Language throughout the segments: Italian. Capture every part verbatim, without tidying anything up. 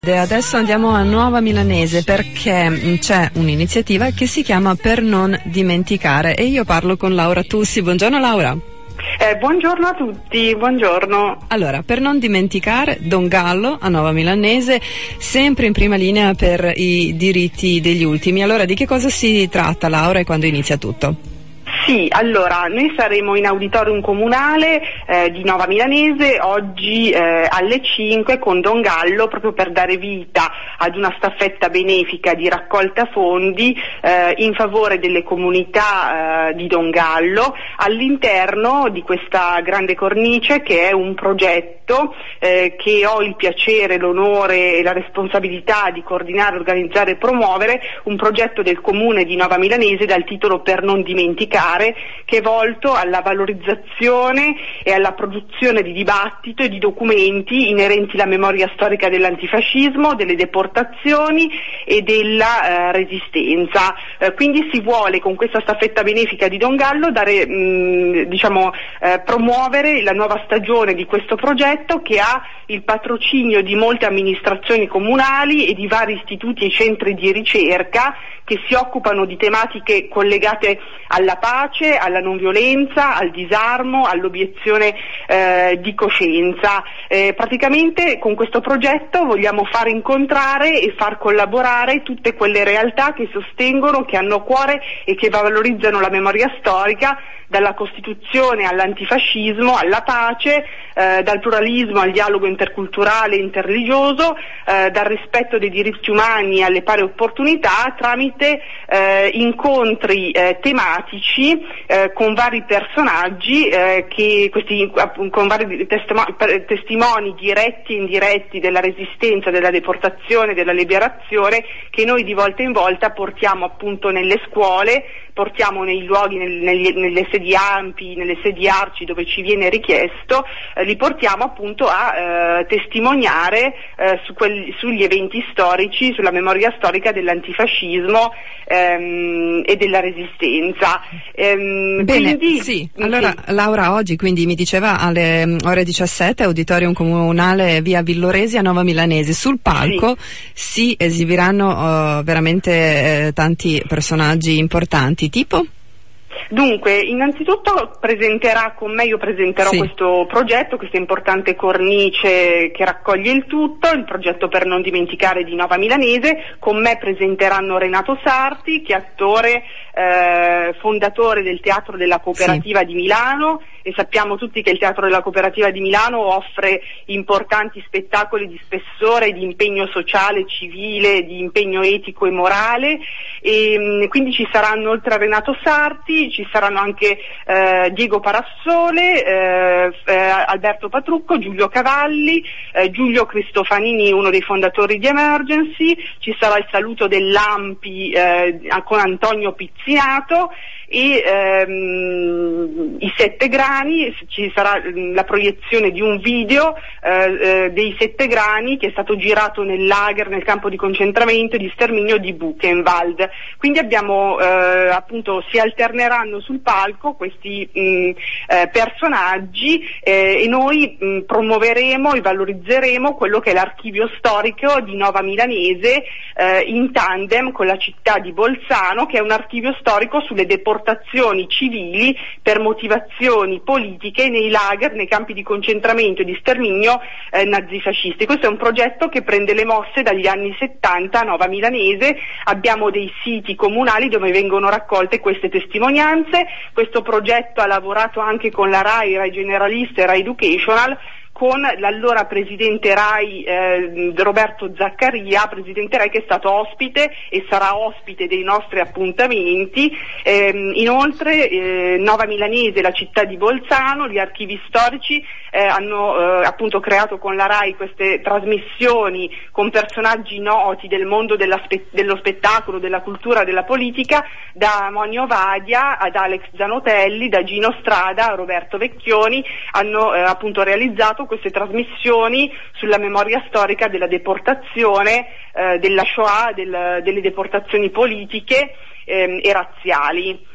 E adesso andiamo a Nuova Milanese perché c'è un'iniziativa che si chiama Per non dimenticare e io parlo con Laura Tussi. Buongiorno Laura. Eh, buongiorno a tutti, buongiorno. Allora, per non dimenticare, Don Gallo a Nuova Milanese, sempre in prima linea per i diritti degli ultimi. Allora, di che cosa si tratta Laura e quando inizia tutto? Sì, allora, noi saremo in auditorium comunale eh, di Nuova Milanese oggi eh, alle cinque con Don Gallo proprio per dare vita ad una staffetta benefica di raccolta fondi eh, in favore delle comunità eh, di Don Gallo all'interno di questa grande cornice che è un progetto eh, che ho il piacere, l'onore e la responsabilità di coordinare, organizzare e promuovere, un progetto del comune di Nuova Milanese dal titolo Per non dimenticare, che è volto alla valorizzazione e alla produzione di dibattito e di documenti inerenti alla memoria storica dell'antifascismo, delle deportazioni e della eh, resistenza. Eh, quindi si vuole con questa staffetta benefica di Don Gallo dare, mh, diciamo, eh, promuovere la nuova stagione di questo progetto che ha il patrocinio di molte amministrazioni comunali e di vari istituti e centri di ricerca che si occupano di tematiche collegate alla pace, alla non violenza, al disarmo, all'obiezione eh, di coscienza. Eh, praticamente con questo progetto vogliamo far incontrare e far collaborare tutte quelle realtà che sostengono, che hanno a cuore e che valorizzano la memoria storica, dalla Costituzione all'antifascismo, alla pace, eh, dal pluralismo al dialogo interculturale e interreligioso, eh, dal rispetto dei diritti umani alle pari opportunità, tramite eh, incontri eh, tematici eh, con vari personaggi, eh, che questi, con vari testimo- testimoni diretti e indiretti della resistenza, della deportazione, della liberazione, che noi di volta in volta portiamo appunto nelle scuole, portiamo nei luoghi, nel, negli, nelle sedi ampi, nelle sedi arci dove ci viene richiesto, eh, li portiamo appunto a eh, testimoniare eh, su quelli, sugli eventi storici, sulla memoria storica dell'antifascismo ehm, e della resistenza. Ehm, Bene, quindi, sì. Allora sì. Laura, oggi quindi mi diceva alle ore diciassette, auditorium comunale via Villoresi a Nuova Milanese, sul palco sì. si esibiranno uh, veramente eh, tanti personaggi importanti, tipo? Dunque, innanzitutto presenterà con me, io presenterò sì. questo progetto, questa importante cornice che raccoglie il tutto, il progetto Per non dimenticare di Nuova Milanese. Con me presenteranno Renato Sarti, che è attore, eh, fondatore del Teatro della Cooperativa sì. di Milano, e sappiamo tutti che il Teatro della Cooperativa di Milano offre importanti spettacoli di spessore, di impegno sociale, civile, di impegno etico e morale, e quindi ci saranno, oltre a Renato Sarti, ci saranno anche eh, Diego Parassole, eh, eh, Alberto Patrucco, Giulio Cavalli, eh, Giulio Cristofanini, uno dei fondatori di Emergency, ci sarà il saluto dell'Ampi eh, con Antonio Pizzinato e ehm, i Sette Grani, ci sarà la proiezione di un video eh, eh, dei Sette Grani che è stato girato nel lager, nel campo di concentramento e di sterminio di Buchenwald. Quindi abbiamo eh, appunto, si alterneranno sul palco questi mh, eh, personaggi eh, e noi mh, promuoveremo e valorizzeremo quello che è l'archivio storico di Nuova Milanese eh, in tandem con la città di Bolzano, che è un archivio storico sulle deportazioni civili per motivazioni politiche nei lager, nei campi di concentramento e di sterminio eh, nazifascisti. Questo è un progetto che prende le mosse dagli anni settanta a Nuova Milanese. Abbiamo dei siti comunali dove vengono raccolte queste testimonianze. Questo progetto ha lavorato anche con la RAI, RAI Generalista e RAI Educational, con l'allora presidente RAI eh, Roberto Zaccaria, presidente RAI che è stato ospite e sarà ospite dei nostri appuntamenti. Eh, inoltre eh, Nuova Milanese, la città di Bolzano, gli archivi storici eh, hanno eh, appunto creato con la RAI queste trasmissioni con personaggi noti del mondo della spe- dello spettacolo, della cultura, della politica, da Monio Vadia ad Alex Zanotelli, da Gino Strada a Roberto Vecchioni, hanno eh, appunto realizzato queste trasmissioni sulla memoria storica della deportazione, eh, della Shoah, del, delle deportazioni politiche ehm, e razziali.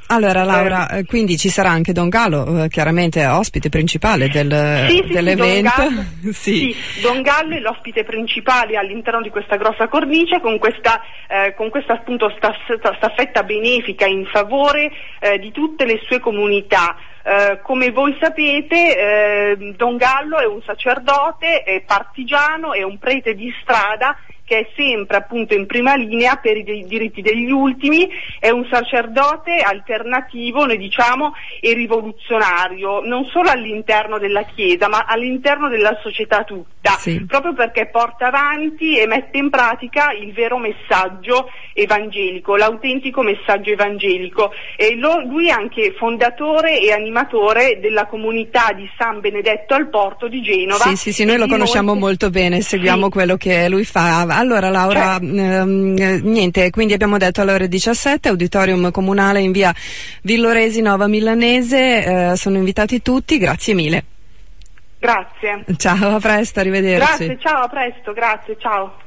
Allora Laura, eh, quindi ci sarà anche Don Gallo, eh, chiaramente ospite principale del, sì, sì, dell'evento. Sì, Don Gallo, sì. sì, Don Gallo è l'ospite principale all'interno di questa grossa cornice con questa, eh, con questa appunto staffetta benefica in favore eh, di tutte le sue comunità. Uh, come voi sapete, eh, Don Gallo è un sacerdote, è partigiano, è un prete di strada che è sempre appunto in prima linea per i de- diritti degli ultimi, è un sacerdote alternativo, noi diciamo, e rivoluzionario, non solo all'interno della Chiesa, ma all'interno della società tutta, sì. proprio perché porta avanti e mette in pratica il vero messaggio evangelico, l'autentico messaggio evangelico. E lo, lui è anche fondatore e animatore della comunità di San Benedetto al Porto di Genova. Sì, sì, sì, noi lo conosciamo molte... molto bene, seguiamo sì. quello che lui fa. Allora Laura, cioè. ehm, niente, quindi abbiamo detto alle ore diciassette, auditorium comunale in via Villoresi Nova Milanese, eh, sono invitati tutti, grazie mille. Grazie. Ciao, a presto, arrivederci. Grazie, ciao, a presto, grazie, ciao.